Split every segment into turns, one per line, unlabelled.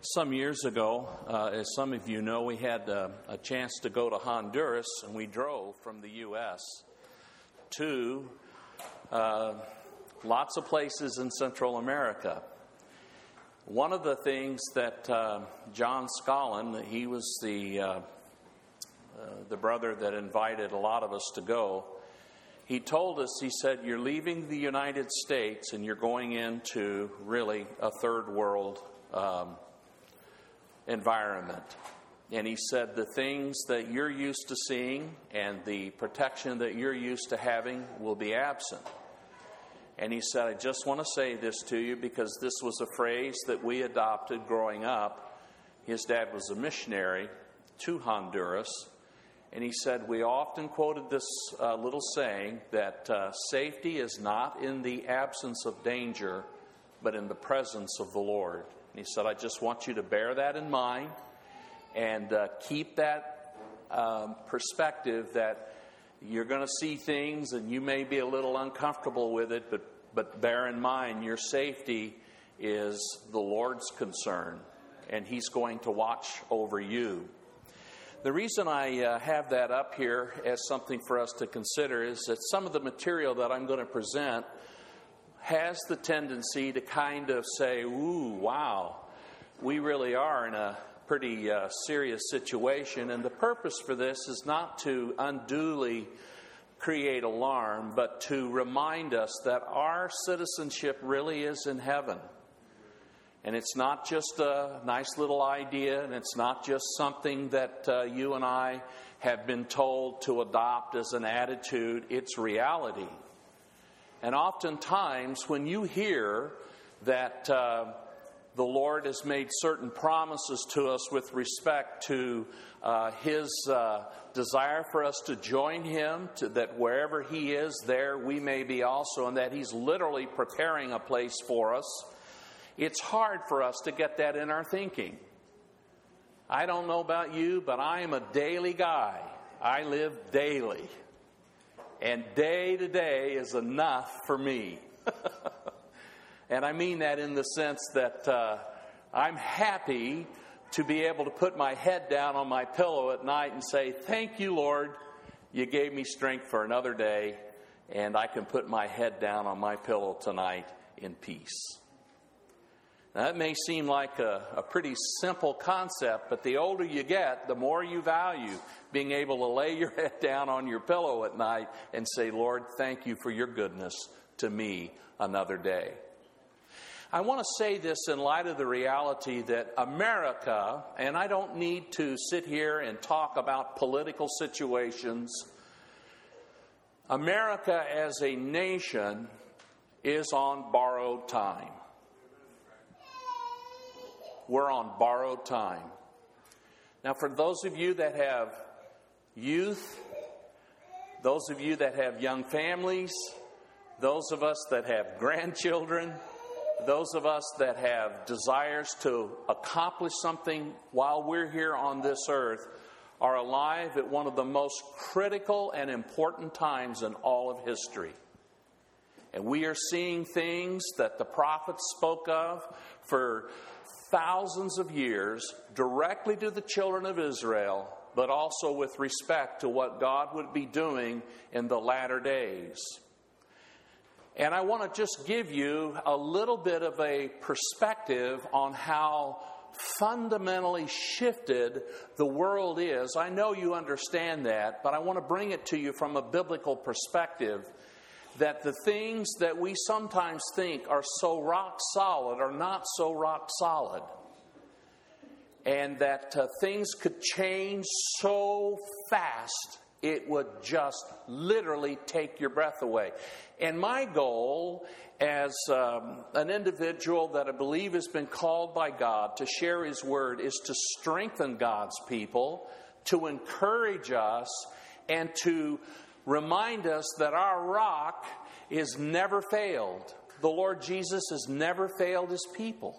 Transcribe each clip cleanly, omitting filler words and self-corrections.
Some years ago, as some of you know, we had a chance to go to Honduras, and we drove from the U.S. to lots of places in Central America. One of the things that John Scollin, he was the brother that invited a lot of us to go, he told us, he said, you're leaving the United States and you're going into really a third world environment. And he said the things that you're used to seeing and the protection that you're used to having will be absent. And he said, I just want to say this to you because this was a phrase that we adopted growing up. His dad was a missionary to Honduras. And he said, we often quoted this little saying that safety is not in the absence of danger, but in the presence of the Lord. And he said, I just want you to bear that in mind and keep that perspective that you're going to see things and you may be a little uncomfortable with it, but bear in mind your safety is the Lord's concern, and He's going to watch over you. The reason I have that up here as something for us to consider is that some of the material that I'm going to present has the tendency to kind of say, ooh, wow, we really are in a pretty serious situation. And the purpose for this is not to unduly create alarm, but to remind us that our citizenship really is in heaven. And it's not just a nice little idea, and it's not just something that you and I have been told to adopt as an attitude. It's reality. And oftentimes, when you hear that the Lord has made certain promises to us with respect to His desire for us to join Him, that wherever He is, there we may be also, and that He's literally preparing a place for us, it's hard for us to get that in our thinking. I don't know about you, but I am a daily guy. I live daily. And day to day is enough for me. And I mean that in the sense that I'm happy to be able to put my head down on my pillow at night and say, thank you, Lord, you gave me strength for another day, and I can put my head down on my pillow tonight in peace. Now, that may seem like a pretty simple concept, but the older you get, the more you value being able to lay your head down on your pillow at night and say, Lord, thank you for your goodness to me another day. I want to say this in light of the reality that America, and I don't need to sit here and talk about political situations, America as a nation is on borrowed time. We're on borrowed time. Now, for those of you that have youth, those of you that have young families, those of us that have grandchildren, those of us that have desires to accomplish something while we're here on this earth are alive at one of the most critical and important times in all of history. And we are seeing things that the prophets spoke of for thousands of years directly to the children of Israel, but also with respect to what God would be doing in the latter days. And I want to just give you a little bit of a perspective on how fundamentally shifted the world is. I know you understand that, but I want to bring it to you from a biblical perspective, that the things that we sometimes think are so rock solid are not so rock solid. And that things could change so fast, it would just literally take your breath away. And my goal as an individual that I believe has been called by God to share His Word is to strengthen God's people, to encourage us, and to remind us that our rock is never failed. The Lord Jesus has never failed His people.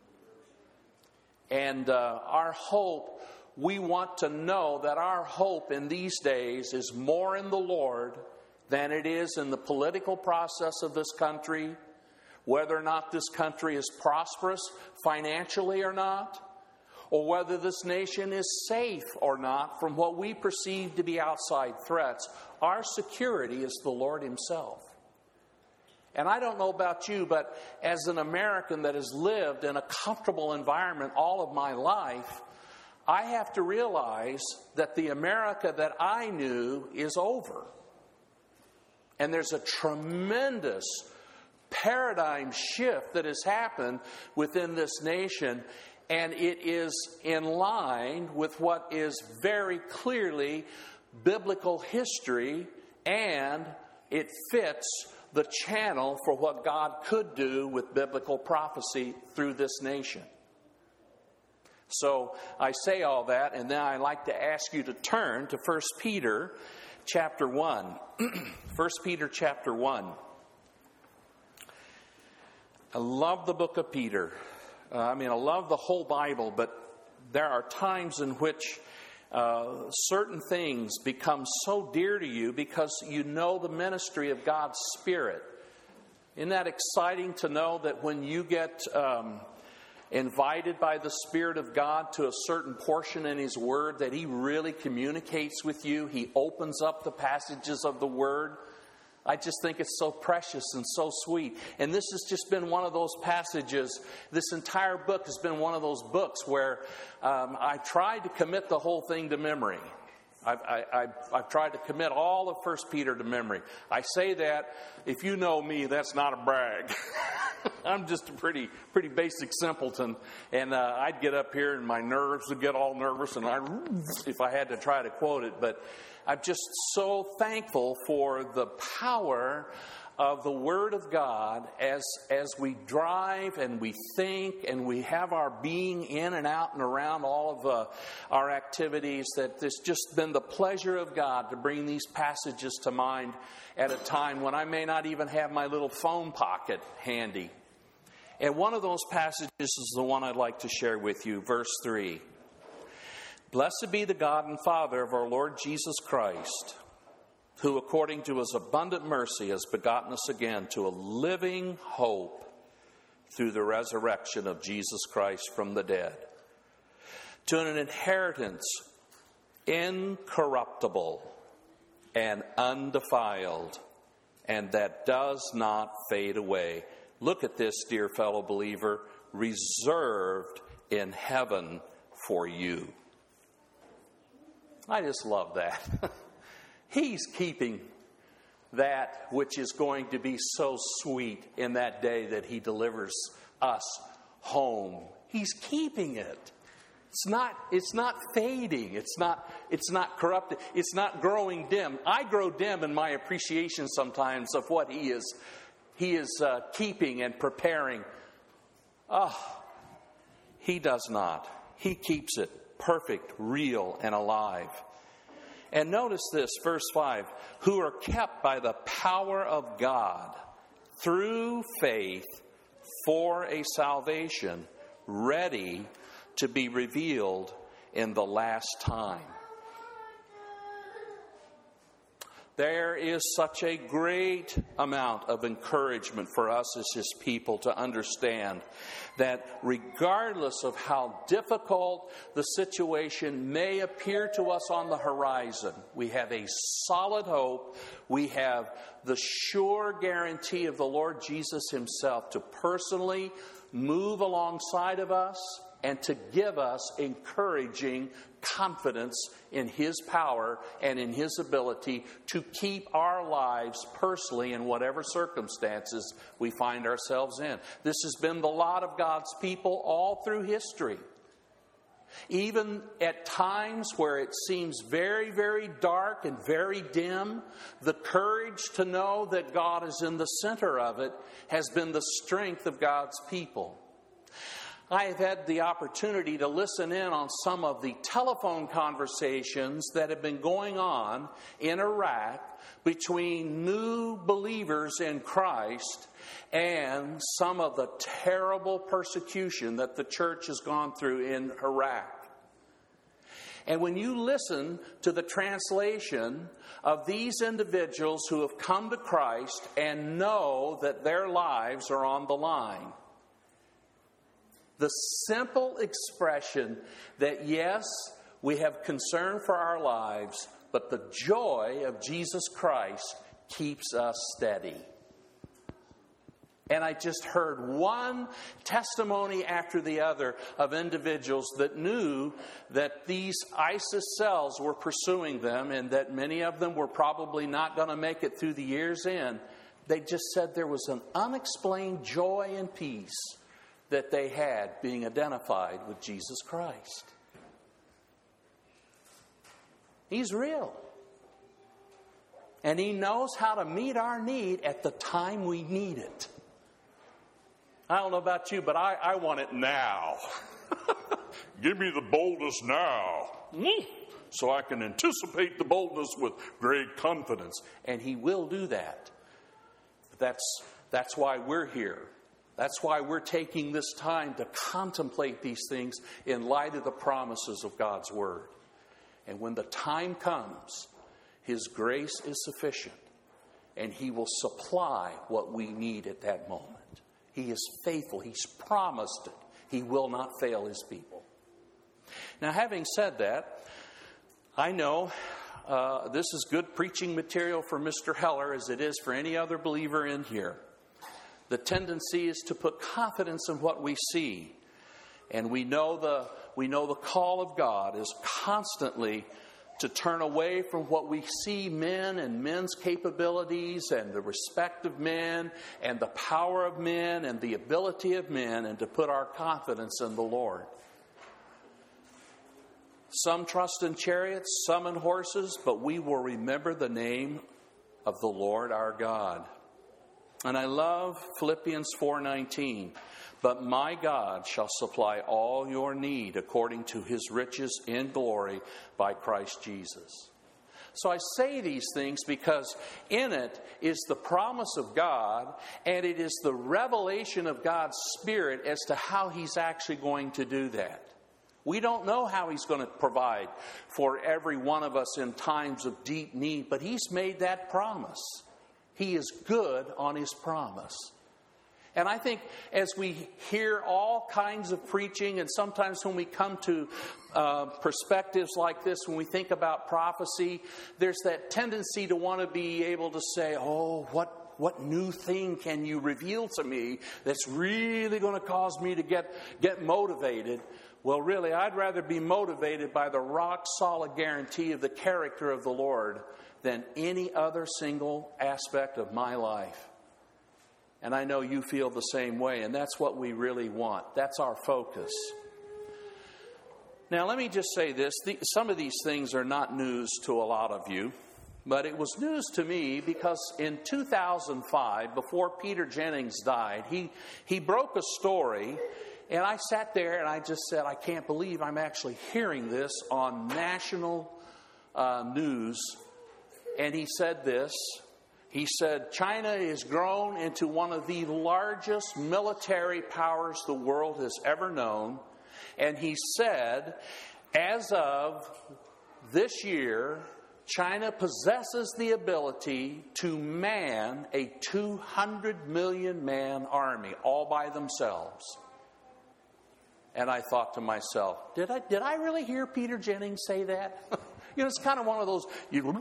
And our hope, we want to know that our hope in these days is more in the Lord than it is in the political process of this country, whether or not this country is prosperous financially or not, or whether this nation is safe or not from what we perceive to be outside threats. Our security is the Lord Himself. And I don't know about you, but as an American that has lived in a comfortable environment all of my life, I have to realize that the America that I knew is over. And there's a tremendous paradigm shift that has happened within this nation, and it is in line with what is very clearly biblical history, and it fits the channel for what God could do with biblical prophecy through this nation. So I say all that, and then I'd like to ask you to turn to 1 Peter chapter 1. 1 Peter chapter 1. I love the book of Peter. I love the whole Bible, but there are times in which certain things become so dear to you because you know the ministry of God's Spirit. Isn't that exciting to know that when you get invited by the Spirit of God to a certain portion in His Word, that He really communicates with you? He opens up the passages of the Word. I just think it's so precious and so sweet. And this has just been one of those passages. This entire book has been one of those books where I tried to commit the whole thing to memory. I've tried to commit all of 1 Peter to memory. I say that, if you know me, that's not a brag. I'm just a pretty basic simpleton. And I'd get up here and my nerves would get all nervous and if I had to try to quote it. But I'm just so thankful for the power of the Word of God as we drive and we think and we have our being in and out and around all of our activities, that there's just been the pleasure of God to bring these passages to mind at a time when I may not even have my little phone pocket handy. And one of those passages is the one I'd like to share with you, verse 3. Blessed be the God and Father of our Lord Jesus Christ, who according to His abundant mercy has begotten us again to a living hope through the resurrection of Jesus Christ from the dead, to an inheritance incorruptible and undefiled, and that does not fade away. Look at this, dear fellow believer, reserved in heaven for you. I just love that. He's keeping that which is going to be so sweet in that day that He delivers us home. He's keeping it. It's not fading. It's not corrupted. It's not growing dim. I grow dim in my appreciation sometimes of what He is keeping and preparing. He does not. He keeps it perfect, real, and alive. And notice this, verse 5, who are kept by the power of God through faith for a salvation ready to be revealed in the last time. There is such a great amount of encouragement for us as His people to understand that regardless of how difficult the situation may appear to us on the horizon, we have a solid hope. We have the sure guarantee of the Lord Jesus Himself to personally move alongside of us and to give us encouraging confidence in His power and in His ability to keep our lives personally in whatever circumstances we find ourselves in. This has been the lot of God's people all through history. Even at times where it seems very, very dark and very dim, the courage to know that God is in the center of it has been the strength of God's people. I have had the opportunity to listen in on some of the telephone conversations that have been going on in Iraq between new believers in Christ and some of the terrible persecution that the church has gone through in Iraq. And when you listen to the translation of these individuals who have come to Christ and know that their lives are on the line, The simple expression that, yes, we have concern for our lives, but the joy of Jesus Christ keeps us steady. And I just heard one testimony after the other of individuals that knew that these ISIS cells were pursuing them and that many of them were probably not going to make it through the year's end. They just said there was an unexplained joy and peace that they had being identified with Jesus Christ. He's real. And He knows how to meet our need at the time we need it. I don't know about you, but I want it now. Give me the boldness now, so I can anticipate the boldness with great confidence. And He will do that. But that's why we're here. That's why we're taking this time to contemplate these things in light of the promises of God's Word. And when the time comes, His grace is sufficient, and He will supply what we need at that moment. He is faithful. He's promised it. He will not fail His people. Now, having said that, I know this is good preaching material for Mr. Heller as it is for any other believer in here. The tendency is to put confidence in what we see. And we know the call of God is constantly to turn away from what we see men and men's capabilities and the respect of men and the power of men and the ability of men, and to put our confidence in the Lord. Some trust in chariots, some in horses, but we will remember the name of the Lord our God. And I love Philippians 4:19. But my God shall supply all your need according to His riches in glory by Christ Jesus. So I say these things because in it is the promise of God, and it is the revelation of God's Spirit as to how He's actually going to do that. We don't know how He's going to provide for every one of us in times of deep need, but He's made that promise. He is good on His promise. And I think as we hear all kinds of preaching, and sometimes when we come to perspectives like this, when we think about prophecy, there's that tendency to want to be able to say, oh, what new thing can you reveal to me that's really going to cause me to get motivated? Well, really, I'd rather be motivated by the rock-solid guarantee of the character of the Lord than any other single aspect of my life. And I know you feel the same way, and that's what we really want. That's our focus. Now, let me just say this. Some of these things are not news to a lot of you, but it was news to me because in 2005, before Peter Jennings died, he broke a story, and I sat there and I just said, I can't believe I'm actually hearing this on national news. And he said this. He said, China has grown into one of the largest military powers the world has ever known. And he said, as of this year, China possesses the ability to man a 200 million man army all by themselves. And I thought to myself, did I really hear Peter Jennings say that? You know, it's kind of one of those.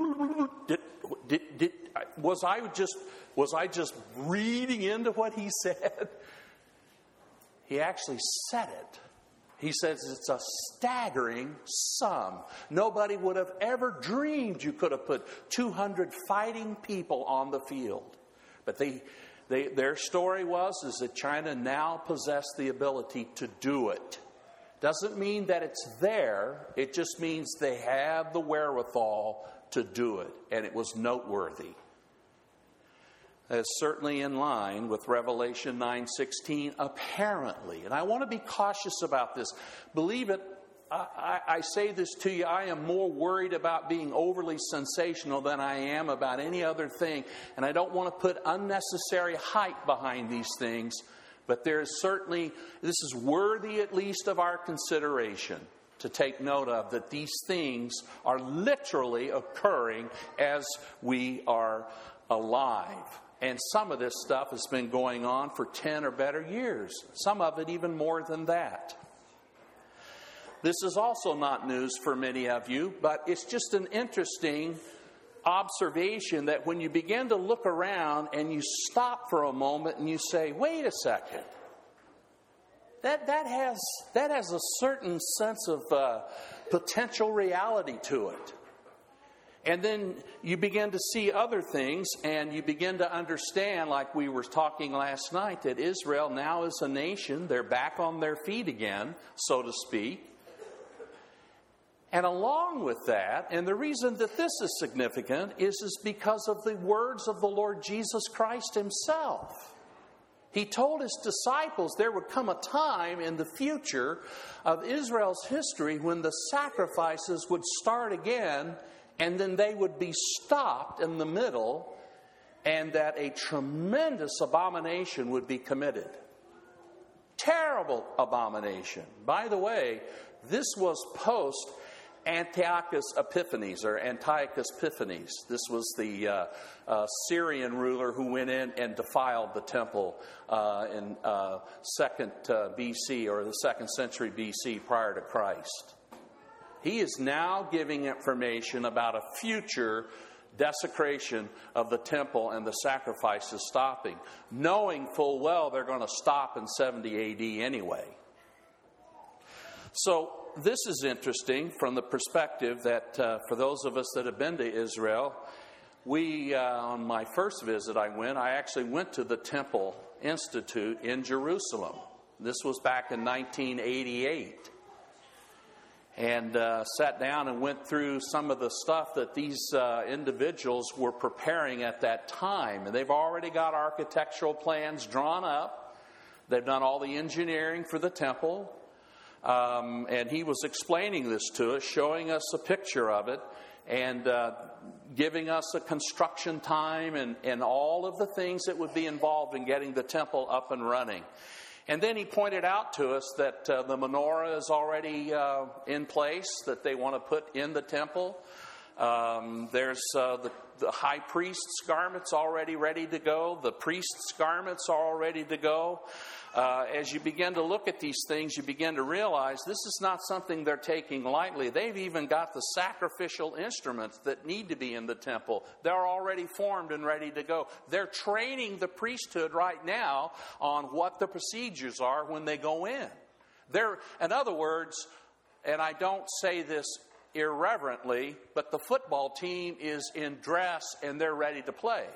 Was I just reading into what he said? He actually said it. He says it's a staggering sum. Nobody would have ever dreamed you could have put 200 fighting people on the field. But their story is that China now possessed the ability to do it. Doesn't mean that it's there. It just means they have the wherewithal to do it. And it was noteworthy. It's certainly in line with Revelation 9:16, apparently. And I want to be cautious about this. Believe it, I say this to you, I am more worried about being overly sensational than I am about any other thing. And I don't want to put unnecessary hype behind these things. But there is certainly, this is worthy at least of our consideration to take note of, that these things are literally occurring as we are alive. And some of this stuff has been going on for 10 or better years. Some of it even more than that. This is also not news for many of you, but it's just an interesting observation that when you begin to look around and you stop for a moment and you say, wait a second, that has a certain sense of potential reality to it. And then you begin to see other things, and you begin to understand, like we were talking last night, that Israel now is a nation. They're back on their feet again, so to speak. And along with that, and the reason that this is significant is because of the words of the Lord Jesus Christ himself. He told his disciples there would come a time in the future of Israel's history when the sacrifices would start again, and then they would be stopped in the middle, and that a tremendous abomination would be committed. Terrible abomination. By the way, this was post Antiochus Epiphanes, or Antiochus Epiphanes. This was the Syrian ruler who went in and defiled the temple in 2nd BC, or the 2nd century BC, prior to Christ. He is now giving information about a future desecration of the temple and the sacrifices stopping, knowing full well they're going to stop in 70 AD anyway. So this is interesting from the perspective that for those of us that have been to Israel, we, on my first visit I actually went to the Temple Institute in Jerusalem. This was back in 1988. And sat down and went through some of the stuff that these individuals were preparing at that time. And they've already got architectural plans drawn up. They've done all the engineering for the temple. And he was explaining this to us, showing us a picture of it, and giving us a construction time and all of the things that would be involved in getting the temple up and running. And then he pointed out to us that the menorah is already in place, that they want to put in the temple. There's the high priest's garments already ready to go. The priest's garments are all ready to go. As you begin to look at these things, you begin to realize this is not something they're taking lightly. They've even got the sacrificial instruments that need to be in the temple. They're already formed and ready to go. They're training the priesthood right now on what the procedures are when they go in. In other words, and I don't say this irreverently, but the football team is in dress and they're ready to play.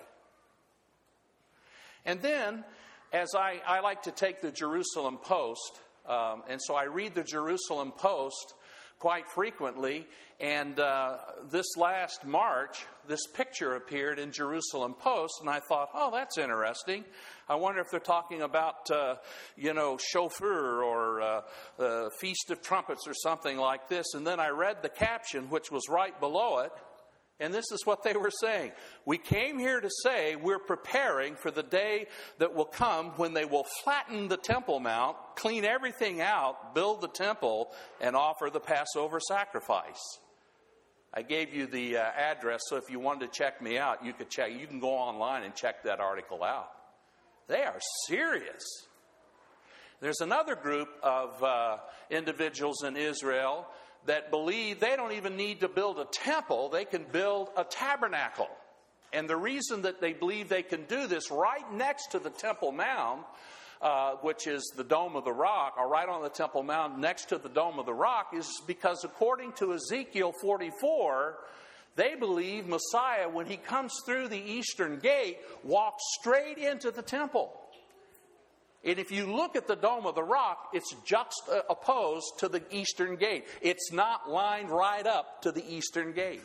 And then, as I like to take the Jerusalem Post, and so I read the Jerusalem Post quite frequently, and this last March, this picture appeared in Jerusalem Post, and I thought, oh, that's interesting. I wonder if they're talking about, chauffeur or Feast of Trumpets or something like this. And then I read the caption, which was right below it, and this is what they were saying. We came here to say we're preparing for the day that will come when they will flatten the Temple Mount, clean everything out, build the temple, and offer the Passover sacrifice. I gave you the address, so if you wanted to check me out, you could check. You can go online and check that article out. They are serious. There's another group of individuals in Israel that believe they don't even need to build a temple, they can build a tabernacle. And the reason that they believe they can do this right next to the Temple Mount, which is the Dome of the Rock, or right on the Temple Mount next to the Dome of the Rock, is because according to Ezekiel 44, they believe Messiah, when he comes through the eastern gate, walks straight into the temple. And if you look at the Dome of the Rock, it's juxtaposed to the eastern gate. It's not lined right up to the eastern gate.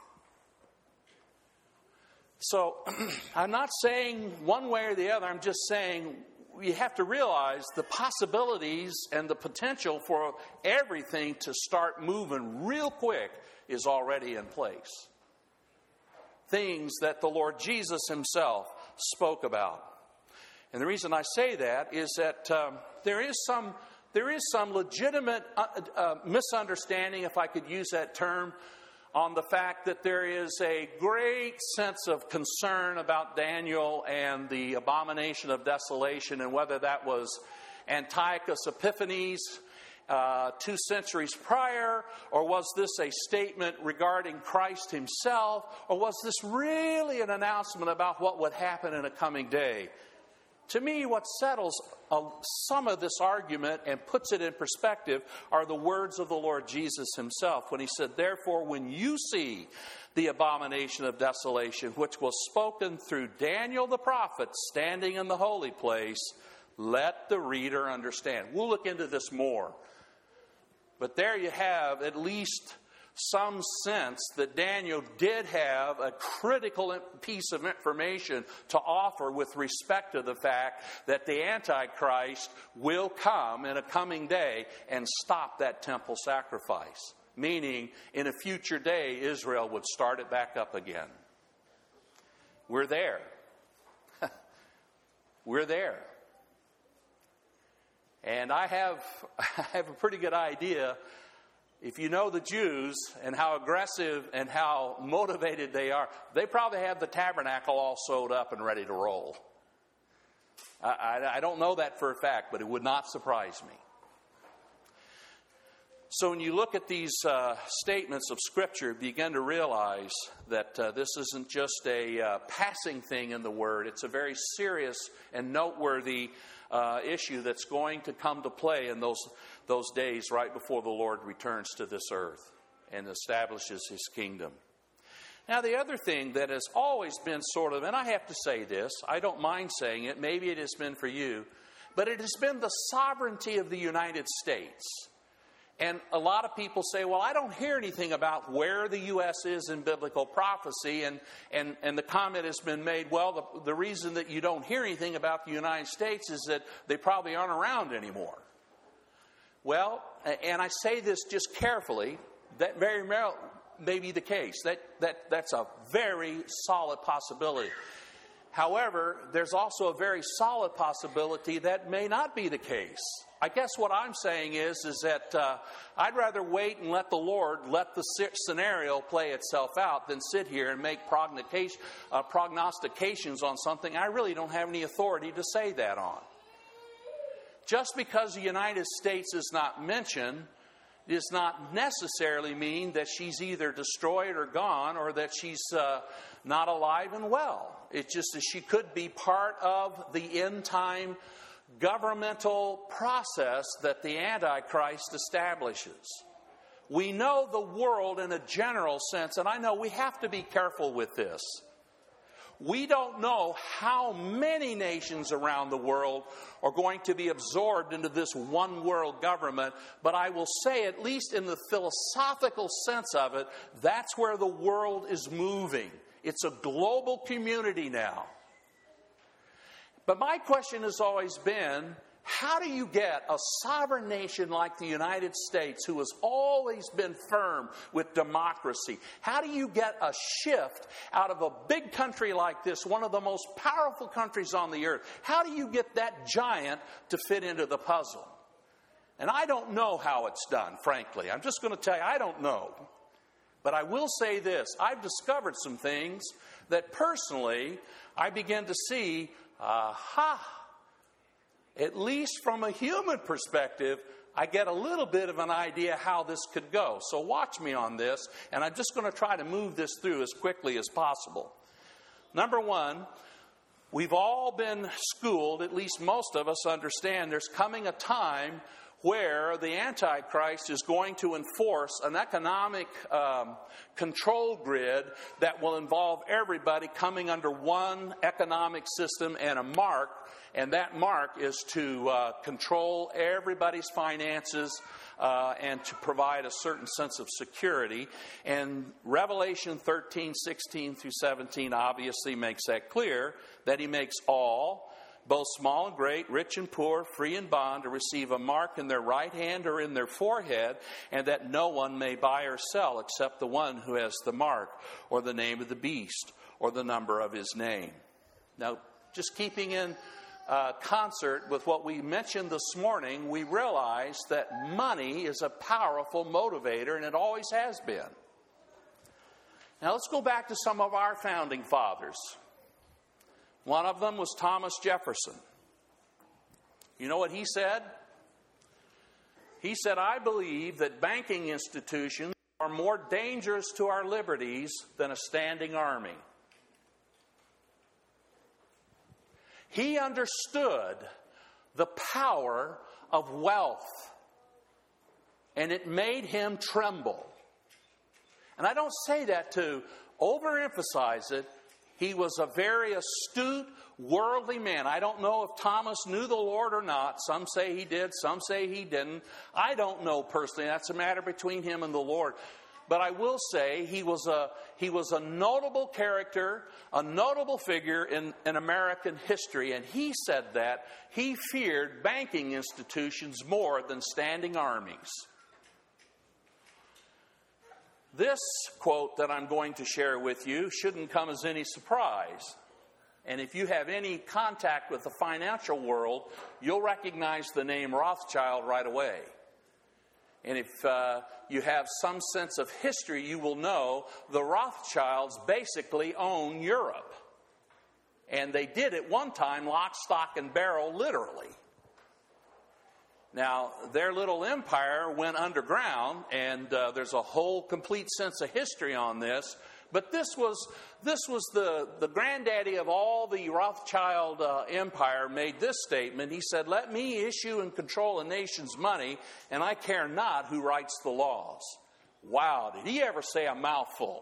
So I'm not saying one way or the other. I'm just saying you have to realize the possibilities and the potential for everything to start moving real quick is already in place. Things that the Lord Jesus himself spoke about. And the reason I say that is that there is some legitimate misunderstanding, if I could use that term, on the fact that there is a great sense of concern about Daniel and the abomination of desolation, and whether that was Antiochus Epiphanes 2 centuries prior, or was this a statement regarding Christ himself, or was this really an announcement about what would happen in a coming day? To me, what settles some of this argument and puts it in perspective are the words of the Lord Jesus himself when he said, "Therefore, when you see the abomination of desolation, which was spoken through Daniel the prophet standing in the holy place, let the reader understand." We'll look into this more. But there you have at least some sense that Daniel did have a critical piece of information to offer with respect to the fact that the Antichrist will come in a coming day and stop that temple sacrifice. Meaning, in a future day, Israel would start it back up again. We're there. We're there. And I have a pretty good idea. If you know the Jews and how aggressive and how motivated they are, they probably have the tabernacle all sewed up and ready to roll. I don't know that for a fact, but it would not surprise me. So when you look at these statements of Scripture, you begin to realize that this isn't just a passing thing in the Word. It's a very serious and noteworthy issue that's going to come to play in those days right before the Lord returns to this earth and establishes his kingdom. Now, the other thing that has always been sort of, and I have to say this, I don't mind saying it, maybe it has been for you, but it has been the sovereignty of the United States. And a lot of people say, well, I don't hear anything about where the U.S. is in biblical prophecy. And the comment has been made, well, the reason that you don't hear anything about the United States is that they probably aren't around anymore. Well, and I say this just carefully, that very well may be the case. That's a very solid possibility. However, there's also a very solid possibility that may not be the case. I guess what I'm saying is that I'd rather wait and let the Lord let the scenario play itself out than sit here and make prognostications on something I really don't have any authority to say that on. Just because the United States is not mentioned does not necessarily mean that she's either destroyed or gone, or that she's not alive and well. It's just that she could be part of the end time governmental process that the Antichrist establishes. We know the world in a general sense, and I know we have to be careful with this. We don't know how many nations around the world are going to be absorbed into this one world government, but I will say, at least in the philosophical sense of it, that's where the world is moving. It's a global community now. But my question has always been, how do you get a sovereign nation like the United States, who has always been firm with democracy? How do you get a shift out of a big country like this, one of the most powerful countries on the earth? How do you get that giant to fit into the puzzle? And I don't know how it's done, frankly. I'm just going to tell you, I don't know. But I will say this, I've discovered some things that personally I begin to see, at least from a human perspective, I get a little bit of an idea how this could go. So watch me on this, and I'm just going to try to move this through as quickly as possible. Number one, we've all been schooled, at least most of us understand, there's coming a time where the Antichrist is going to enforce an economic control grid that will involve everybody coming under one economic system and a mark, and that mark is to control everybody's finances and to provide a certain sense of security. And Revelation 13, 16 through 17 obviously makes that clear, that he makes all, both small and great, rich and poor, free and bond, to receive a mark in their right hand or in their forehead, and that no one may buy or sell except the one who has the mark, or the name of the beast, or the number of his name. Now, just keeping in concert with what we mentioned this morning, we realize that money is a powerful motivator, and it always has been. Now let's go back to some of our founding fathers. One of them was Thomas Jefferson. You know what he said? He said, "I believe that banking institutions are more dangerous to our liberties than a standing army." He understood the power of wealth, and it made him tremble. And I don't say that to overemphasize it. He was a very astute, worldly man. I don't know if Thomas knew the Lord or not. Some say he did, some say he didn't. I don't know personally. That's a matter between him and the Lord. But I will say he was a notable character, a notable figure in American history. And he said that he feared banking institutions more than standing armies. This quote that I'm going to share with you shouldn't come as any surprise. And if you have any contact with the financial world, you'll recognize the name Rothschild right away. And if you have some sense of history, you will know the Rothschilds basically own Europe. And they did at one time lock, stock, and barrel, literally. Now, their little empire went underground, and there's a whole complete sense of history on this. But this was the granddaddy of all the Rothschild empire made this statement. He said, "Let me issue and control a nation's money, and I care not who writes the laws." Wow, did he ever say a mouthful?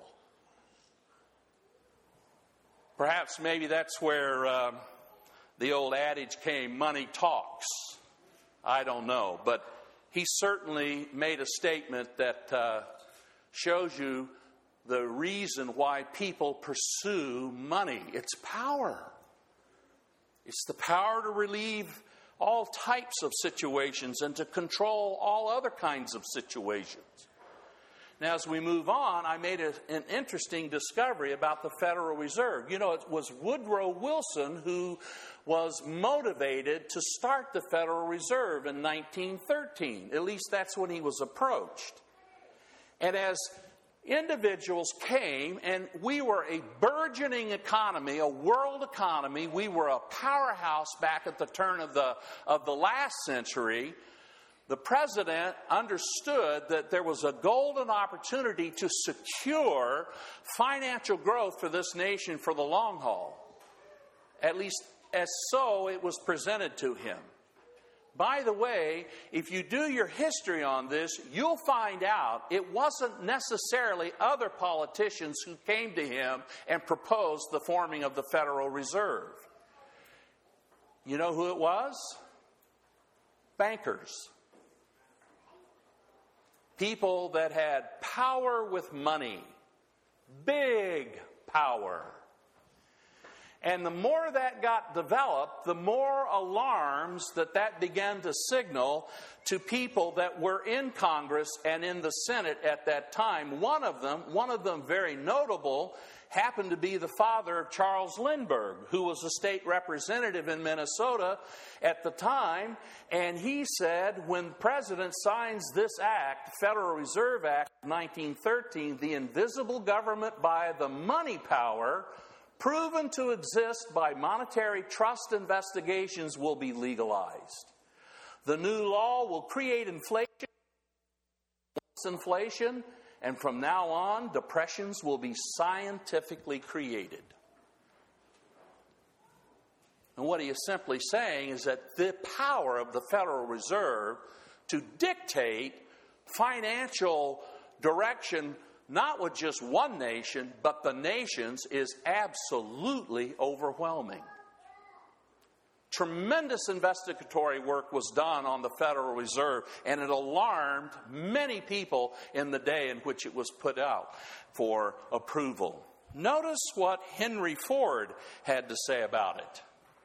Perhaps maybe that's where the old adage came, money talks. I don't know, but he certainly made a statement that shows you the reason why people pursue money. It's power. It's the power to relieve all types of situations and to control all other kinds of situations. Now, as we move on, I made an interesting discovery about the Federal Reserve. You know, it was Woodrow Wilson who was motivated to start the Federal Reserve in 1913. At least that's when he was approached. And as individuals came, and we were a burgeoning economy, a world economy, we were a powerhouse back at the turn of the last century. The president understood that there was a golden opportunity to secure financial growth for this nation for the long haul. At least as so it was presented to him. By the way, if you do your history on this, you'll find out it wasn't necessarily other politicians who came to him and proposed the forming of the Federal Reserve. You know who it was? Bankers. People that had power with money. Big power. And the more that got developed, the more alarms that began to signal to people that were in Congress and in the Senate at that time. One of them very notable, happened to be the father of Charles Lindbergh, who was a state representative in Minnesota at the time. And he said, when the president signs this act, Federal Reserve Act of 1913, the invisible government by the money power proven to exist by monetary trust investigations will be legalized. The new law will create inflation, and from now on, depressions will be scientifically created. And what he is simply saying is that the power of the Federal Reserve to dictate financial direction, not with just one nation, but the nations, is absolutely overwhelming. Tremendous investigatory work was done on the Federal Reserve, and it alarmed many people in the day in which it was put out for approval. Notice what Henry Ford had to say about it.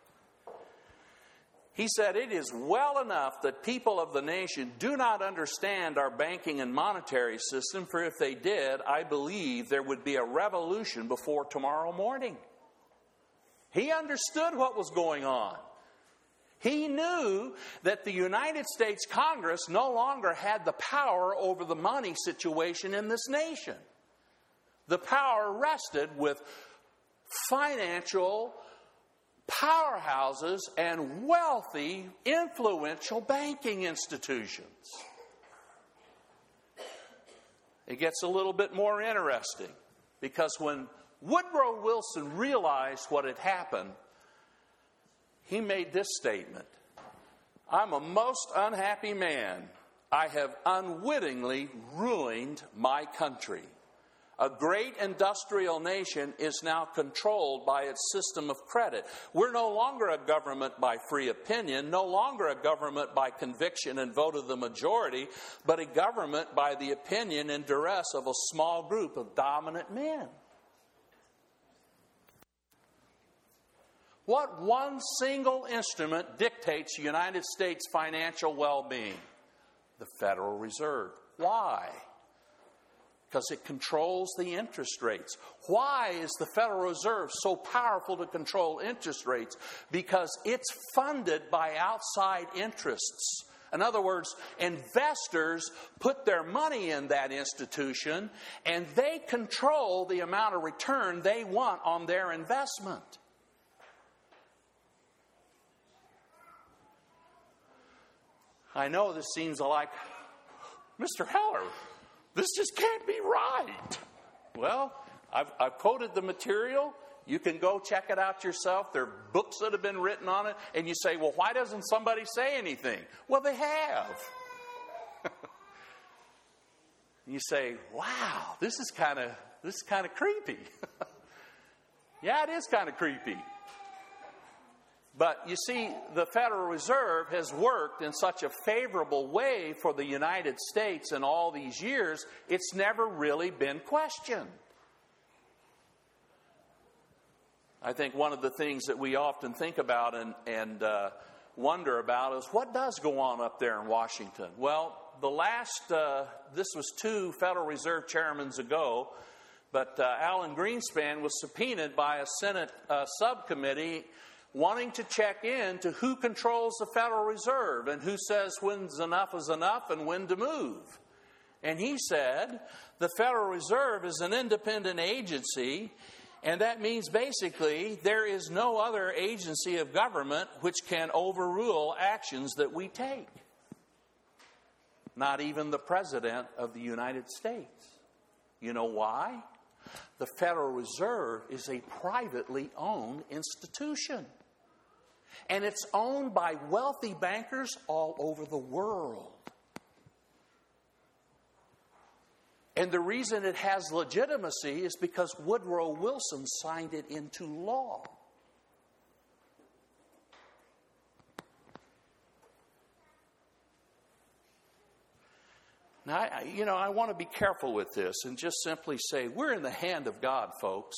He said, "It is well enough that people of the nation do not understand our banking and monetary system, for if they did, I believe there would be a revolution before tomorrow morning." He understood what was going on. He knew that the United States Congress no longer had the power over the money situation in this nation. The power rested with financial powerhouses and wealthy, influential banking institutions. It gets a little bit more interesting because when Woodrow Wilson realized what had happened, he made this statement: "I'm a most unhappy man. I have unwittingly ruined my country. A great industrial nation is now controlled by its system of credit. We're no longer a government by free opinion, no longer a government by conviction and vote of the majority, but a government by the opinion and duress of a small group of dominant men." What one single instrument dictates the United States' financial well-being? The Federal Reserve. Why? Because it controls the interest rates. Why is the Federal Reserve so powerful to control interest rates? Because it's funded by outside interests. In other words, investors put their money in that institution and they control the amount of return they want on their investment. I know this seems like, Mr. Heller, this just can't be right. Well, I've quoted the material. You can go check it out yourself. There are books that have been written on it. And you say, well, why doesn't somebody say anything? Well, they have. You say, wow, this is kind of creepy. Yeah, it is kind of creepy. But you see, the Federal Reserve has worked in such a favorable way for the United States in all these years, it's never really been questioned. I think one of the things that we often think about and wonder about is what does go on up there in Washington? Well, this was 2 Federal Reserve chairmen ago, but Alan Greenspan was subpoenaed by a Senate subcommittee wanting to check in to who controls the Federal Reserve and who says when's enough is enough and when to move. And he said the Federal Reserve is an independent agency, and that means basically there is no other agency of government which can overrule actions that we take. Not even the President of the United States. You know why? The Federal Reserve is a privately owned institution. And it's owned by wealthy bankers all over the world. And the reason it has legitimacy is because Woodrow Wilson signed it into law. Now, I want to be careful with this and just simply say, we're in the hand of God, folks.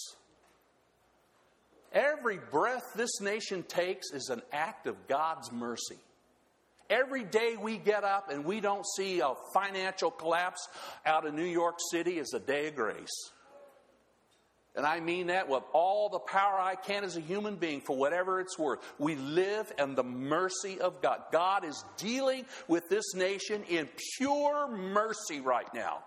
Every breath this nation takes is an act of God's mercy. Every day we get up and we don't see a financial collapse out of New York City is a day of grace. And I mean that with all the power I can as a human being for whatever it's worth. We live in the mercy of God. God is dealing with this nation in pure mercy right now.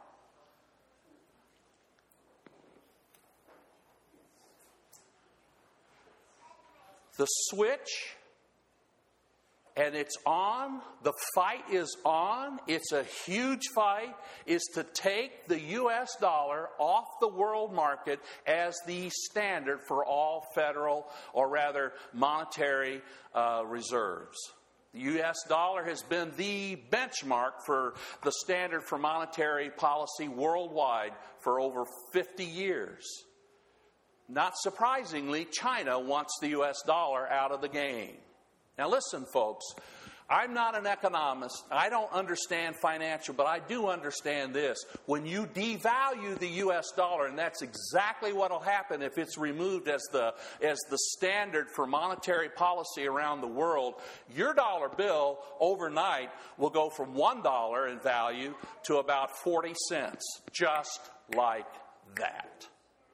The switch, and it's on, the fight is on, it's a huge fight, is to take the U.S. dollar off the world market as the standard for all federal, or rather monetary reserves. The U.S. dollar has been the benchmark for the standard for monetary policy worldwide for over 50 years. Not surprisingly, China wants the U.S. dollar out of the game. Now listen, folks, I'm not an economist. I don't understand financial, but I do understand this. When you devalue the U.S. dollar, and that's exactly what will happen if it's removed as the standard for monetary policy around the world, your dollar bill overnight will go from $1 in value to about 40 cents, just like that.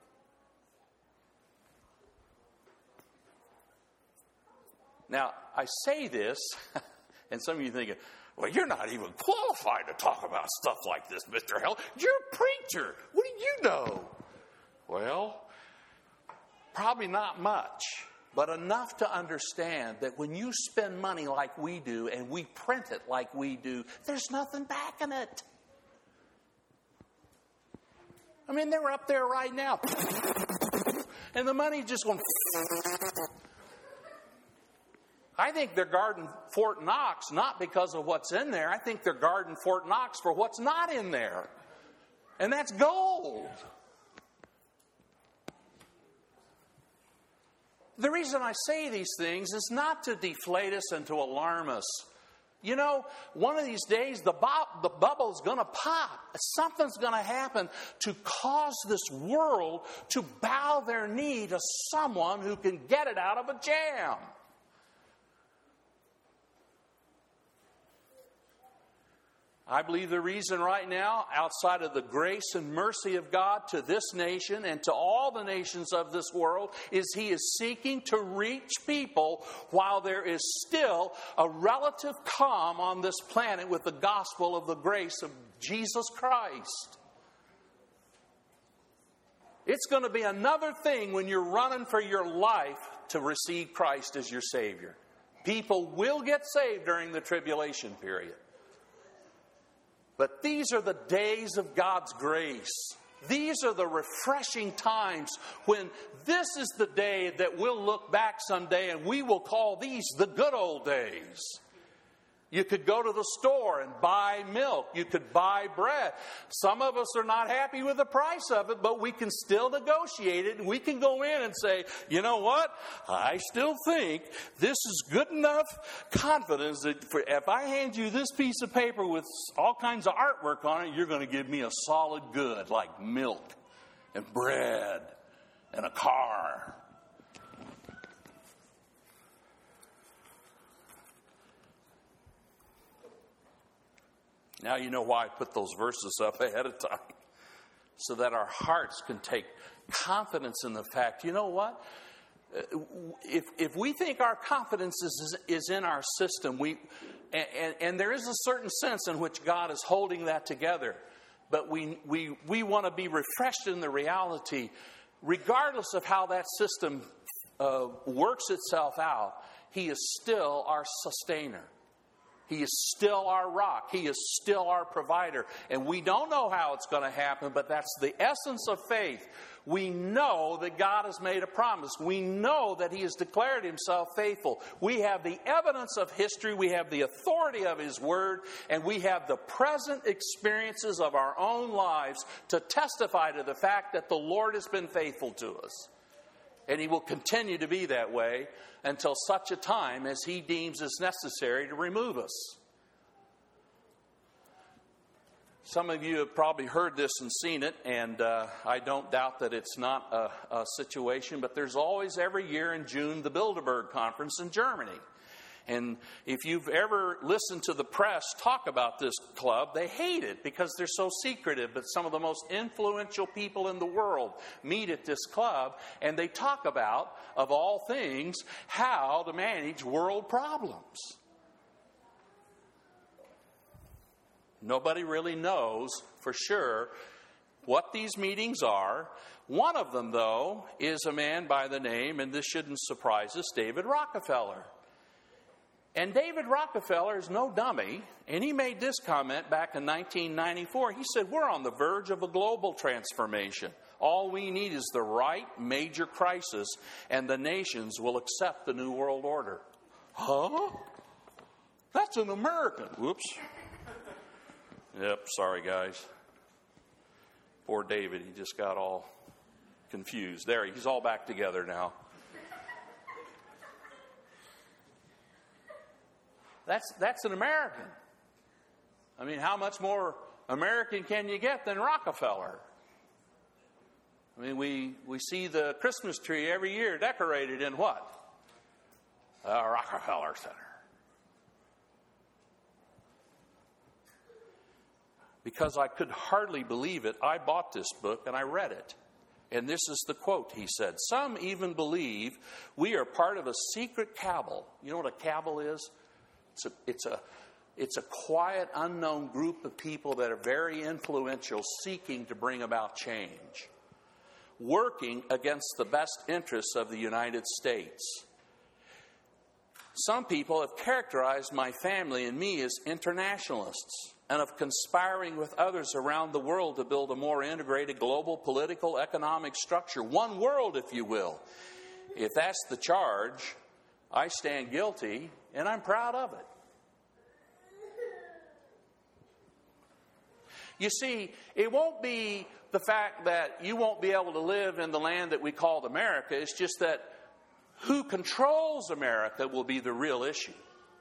Now, I say this, and some of you are thinking, well, you're not even qualified to talk about stuff like this, Mr. Hell. You're a preacher. What do you know? Well, probably not much, but enough to understand that when you spend money like we do and we print it like we do, there's nothing backing it. I mean, they're up there right now. And the money's just going. I think they're guarding Fort Knox not because of what's in there. I think they're guarding Fort Knox for what's not in there. And that's gold. The reason I say these things is not to deflate us and to alarm us. You know, one of these days the bubble's going to pop. Something's going to happen to cause this world to bow their knee to someone who can get it out of a jam. I believe the reason right now, outside of the grace and mercy of God to this nation and to all the nations of this world, is He is seeking to reach people while there is still a relative calm on this planet with the gospel of the grace of Jesus Christ. It's going to be another thing when you're running for your life to receive Christ as your Savior. People will get saved during the tribulation period. But these are the days of God's grace. These are the refreshing times when this is the day that we'll look back someday and we will call these the good old days. You could go to the store and buy milk. You could buy bread. Some of us are not happy with the price of it, but we can still negotiate it. And we can go in and say, you know what? I still think this is good enough confidence that if I hand you this piece of paper with all kinds of artwork on it, you're going to give me a solid good like milk and bread and a car. Now you know why I put those verses up ahead of time. So that our hearts can take confidence in the fact, you know what? If we think our confidence is in our system, and there is a certain sense in which God is holding that together, but we want to be refreshed in the reality, regardless of how that system works itself out, He is still our sustainer. He is still our rock. He is still our provider. And we don't know how it's going to happen, but that's the essence of faith. We know that God has made a promise. We know that He has declared Himself faithful. We have the evidence of history. We have the authority of His Word. And we have the present experiences of our own lives to testify to the fact that the Lord has been faithful to us. And He will continue to be that way until such a time as He deems is necessary to remove us. Some of you have probably heard this and seen it, and I don't doubt that it's not a situation, but there's always every year in June the Bilderberg Conference in Germany. And if you've ever listened to the press talk about this club, they hate it because they're so secretive. But some of the most influential people in the world meet at this club, and they talk about, of all things, how to manage world problems. Nobody really knows for sure what these meetings are. One of them, though, is a man by the name, and this shouldn't surprise us, David Rockefeller. And David Rockefeller is no dummy, and he made this comment back in 1994. He said, we're on the verge of a global transformation. All we need is the right major crisis, and the nations will accept the New World Order. Huh? That's an American. Whoops. Yep, sorry guys. Poor David, he just got all confused. There, he's all back together now. That's an American. I mean, how much more American can you get than Rockefeller? I mean, we see the Christmas tree every year decorated in what? The Rockefeller Center. Because I could hardly believe it, I bought this book and I read it. And this is the quote he said. Some even believe we are part of a secret cabal. You know what a cabal is? It's a quiet, unknown group of people that are very influential, seeking to bring about change. working against the best interests of the United States. Some people have characterized my family and me as internationalists and of conspiring with others around the world to build a more integrated global political economic structure. One world, if you will. If that's the charge, I stand guilty, and I'm proud of it. You see, it won't be the fact that you won't be able to live in the land that we called America. It's just that who controls America will be the real issue.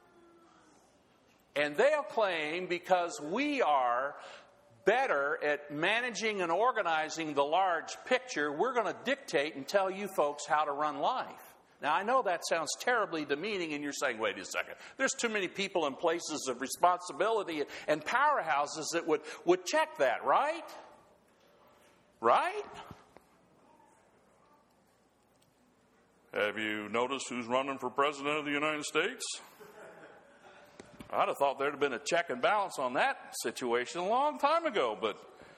And they'll claim because we are better at managing and organizing the large picture, we're going to dictate and tell you folks how to run life. Now, I know that sounds terribly demeaning, and you're saying, wait a second, there's too many people in places of responsibility and powerhouses that would check that, right? Right? Have you noticed who's running for president of the United States? I'd have thought there'd have been a check and balance on that situation a long time ago, but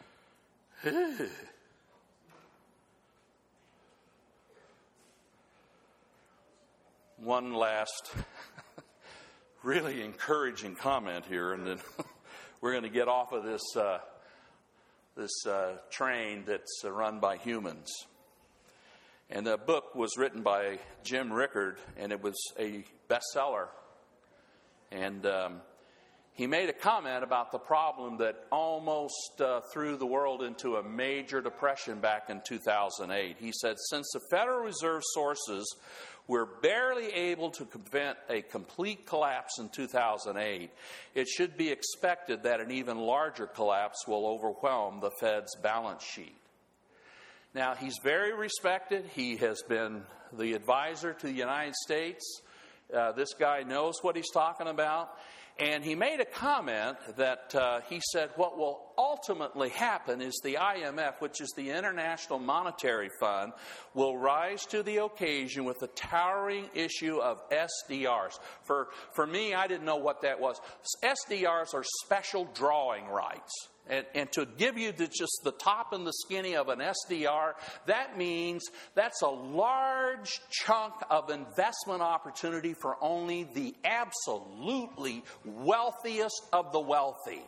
one last really encouraging comment here, and then we're going to get off of this train that's run by humans. And the book was written by Jim Rickard, and it was a bestseller. And he made a comment about the problem that almost threw the world into a major depression back in 2008. He said, since the Federal Reserve sources were barely able to prevent a complete collapse in 2008, it should be expected that an even larger collapse will overwhelm the Fed's balance sheet. Now, he's very respected. He has been the advisor to the United States. This guy knows what he's talking about. And he made a comment that he said what will ultimately happen is the IMF, which is the International Monetary Fund, will rise to the occasion with the towering issue of SDRs. For me, I didn't know what that was. SDRs are special drawing rights. And to give you just the top and the skinny of an SDR, that means that's a large chunk of investment opportunity for only the absolutely wealthiest of the wealthy.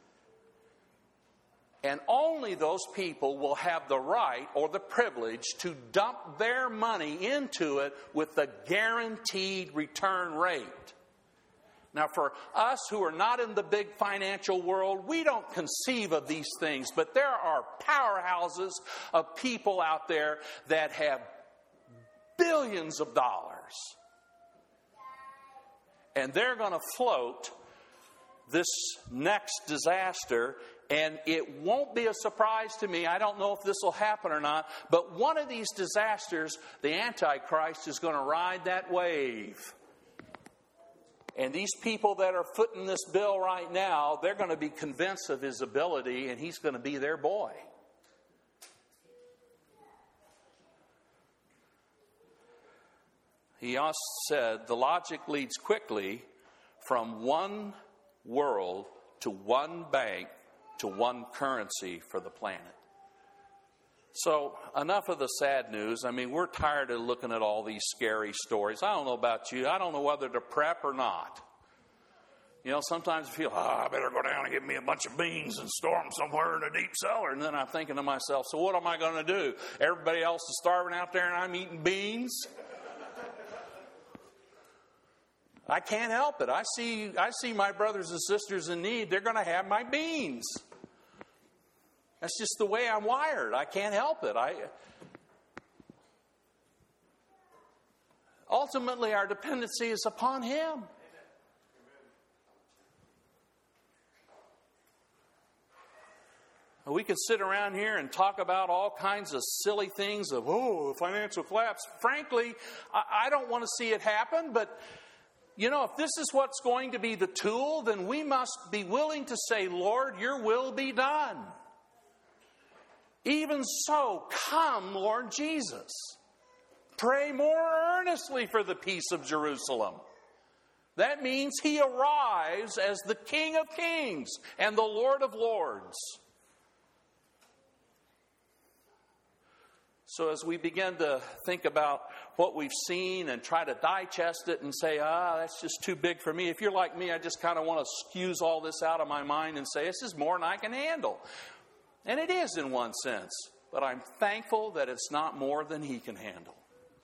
And only those people will have the right or the privilege to dump their money into it with the guaranteed return rate. Now, for us who are not in the big financial world, we don't conceive of these things. But there are powerhouses of people out there that have billions of dollars. And they're going to float this next disaster. And it won't be a surprise to me. I don't know if this will happen or not. But one of these disasters, the Antichrist is going to ride that wave. And these people that are footing this bill right now, they're going to be convinced of his ability, and he's going to be their boy. He also said, the logic leads quickly from one world to one bank to one currency for the planet. So, enough of the sad news. I mean, we're tired of looking at all these scary stories. I don't know about you. I don't know whether to prep or not. You know, sometimes I feel, I better go down and get me a bunch of beans and store them somewhere in a deep cellar. And then I'm thinking to myself, so what am I going to do? Everybody else is starving out there and I'm eating beans? I can't help it. I see my brothers and sisters in need. They're going to have my beans. That's just the way I'm wired. I can't help it. Ultimately, our dependency is upon Him. We could sit around here and talk about all kinds of silly things of, financial collapse. Frankly, I don't want to see it happen, but you know, if this is what's going to be the tool, then we must be willing to say, Lord, your will be done. Even so, come, Lord Jesus. Pray more earnestly for the peace of Jerusalem. That means He arrives as the King of Kings and the Lord of Lords. So as we begin to think about what we've seen and try to digest it and say, that's just too big for me. If you're like me, I just kind of want to squeeze all this out of my mind and say, this is more than I can handle. And it is in one sense. But I'm thankful that it's not more than He can handle.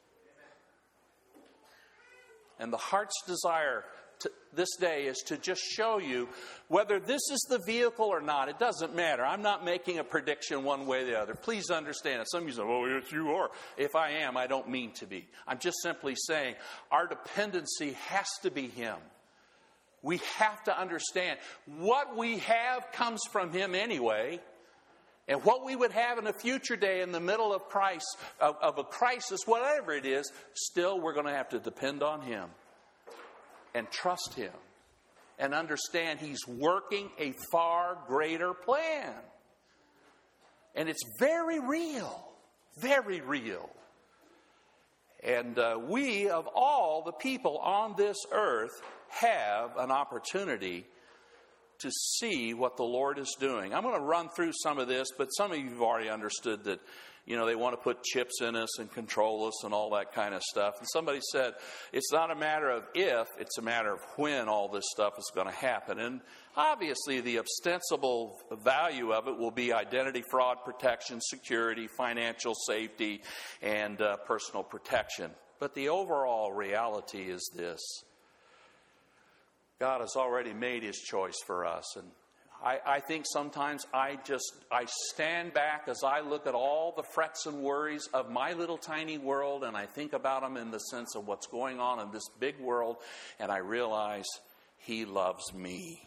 And the heart's desire this day is to just show you whether this is the vehicle or not. It doesn't matter. I'm not making a prediction one way or the other. Please understand it. Some of you say, oh, yes, you are. If I am, I don't mean to be. I'm just simply saying our dependency has to be Him. We have to understand what we have comes from Him anyway. And what we would have in a future day in the middle of a crisis, whatever it is, still we're going to have to depend on Him and trust Him and understand He's working a far greater plan. And it's very real, very real. And we, of all the people on this earth, have an opportunity to see what the Lord is doing. I'm going to run through some of this, but some of you have already understood that, they want to put chips in us and control us and all that kind of stuff. And somebody said, it's not a matter of if, it's a matter of when all this stuff is going to happen. And obviously the ostensible value of it will be identity fraud protection, security, financial safety, and personal protection. But the overall reality is this. God has already made His choice for us. And I think sometimes I stand back as I look at all the frets and worries of my little tiny world, and I think about them in the sense of what's going on in this big world, and I realize He loves me.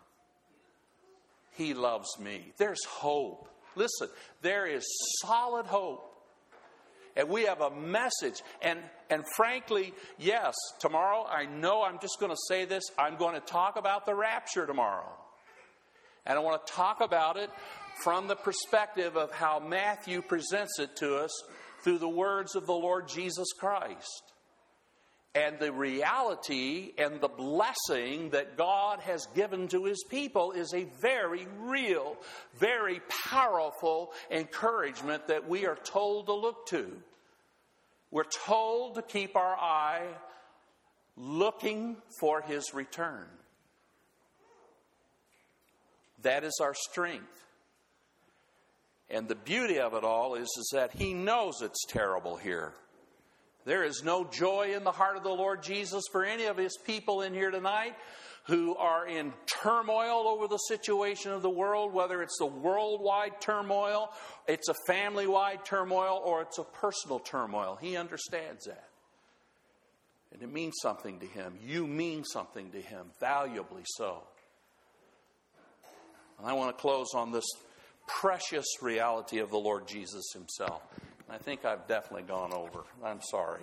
He loves me. There's hope. Listen, there is solid hope. And we have a message. And frankly, yes, tomorrow, I know I'm just going to say this. I'm going to talk about the rapture tomorrow. And I want to talk about it from the perspective of how Matthew presents it to us through the words of the Lord Jesus Christ. And the reality and the blessing that God has given to His people is a very real, very powerful encouragement that we are told to look to. We're told to keep our eye looking for His return. That is our strength. And the beauty of it all is that He knows it's terrible here. There is no joy in the heart of the Lord Jesus for any of His people in here tonight who are in turmoil over the situation of the world, whether it's a worldwide turmoil, it's a family-wide turmoil, or it's a personal turmoil. He understands that. And it means something to Him. You mean something to Him, valuably so. And I want to close on this precious reality of the Lord Jesus Himself. I think I've definitely gone over. I'm sorry.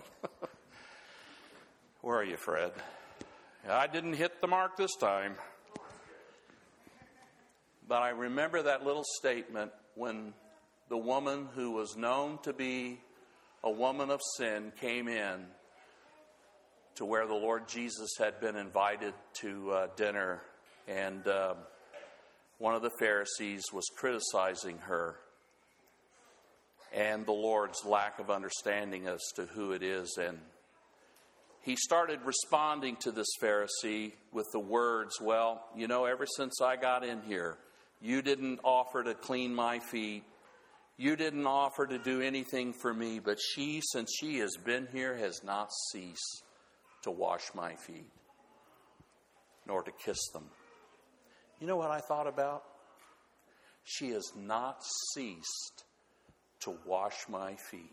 Where are you, Fred? I didn't hit the mark this time. But I remember that little statement when the woman who was known to be a woman of sin came in to where the Lord Jesus had been invited to dinner. And one of the Pharisees was criticizing her and the Lord's lack of understanding as to who it is. And he started responding to this Pharisee with the words, well, ever since I got in here, you didn't offer to clean my feet. You didn't offer to do anything for me, but she, since she has been here, has not ceased to wash my feet, nor to kiss them. You know what I thought about? She has not ceased to wash my feet.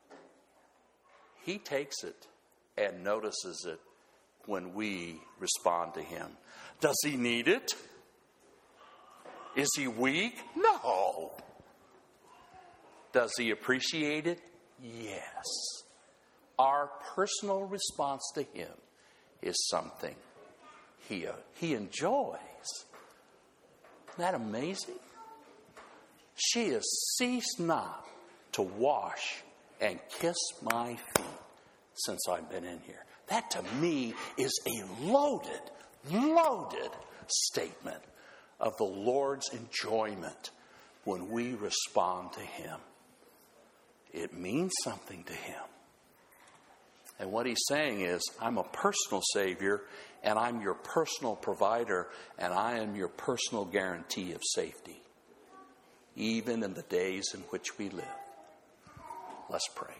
He takes it and notices it when we respond to Him. Does He need it? Is He weak? No. Does He appreciate it? Yes. Our personal response to Him is something He enjoys. Isn't that amazing? She has ceased not to wash and kiss my feet since I've been in here. That to me is a loaded statement of the Lord's enjoyment when we respond to Him. it means something to him. And what he's saying is, I'm a personal Savior, and I'm your personal provider, and I am your personal guarantee of safety, even in the days in which we live. Let's pray.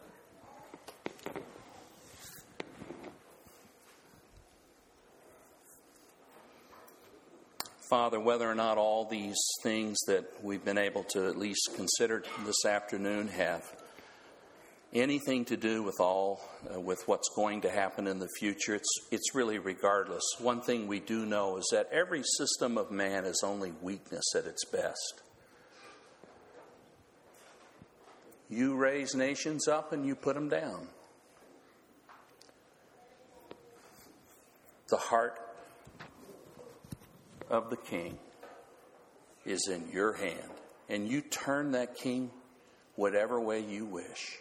Father, whether or not all these things that we've been able to at least consider this afternoon have anything to do with with what's going to happen in the future, it's really regardless. One thing we do know is that every system of man is only weakness at its best. You raise nations up and you put them down. The heart of the king is in your hand, and you turn that king whatever way you wish.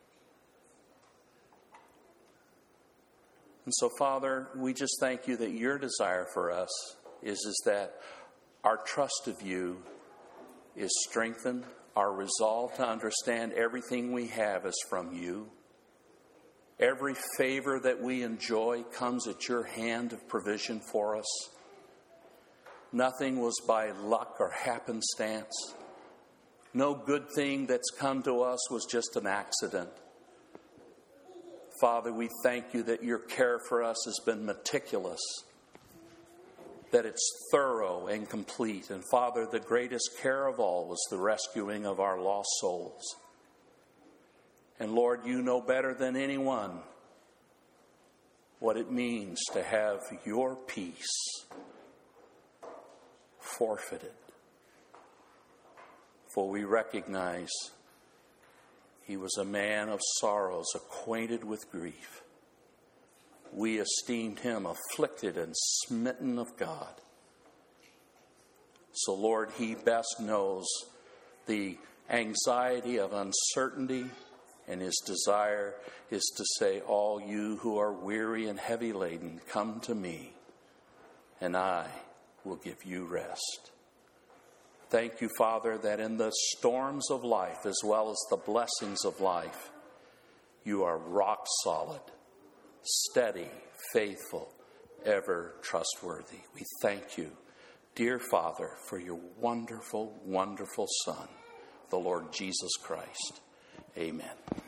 And so, Father, we just thank you that your desire for us is that our trust of you is strengthened, our resolve to understand everything we have is from you. Every favor that we enjoy comes at your hand of provision for us. Nothing was by luck or happenstance. No good thing that's come to us was just an accident. Father, we thank you that your care for us has been meticulous, that it's thorough and complete. And Father, the greatest care of all was the rescuing of our lost souls. And Lord, you know better than anyone what it means to have your peace forfeited. For we recognize he was a man of sorrows, acquainted with grief. We esteemed him afflicted and smitten of God. So, Lord, he best knows the anxiety of uncertainty, and his desire is to say, all you who are weary and heavy laden, come to me, and I will give you rest. Thank you, Father, that in the storms of life as well as the blessings of life, you are rock solid, steady, faithful, ever trustworthy. We thank you, dear Father, for your wonderful, wonderful Son, the Lord Jesus Christ. Amen.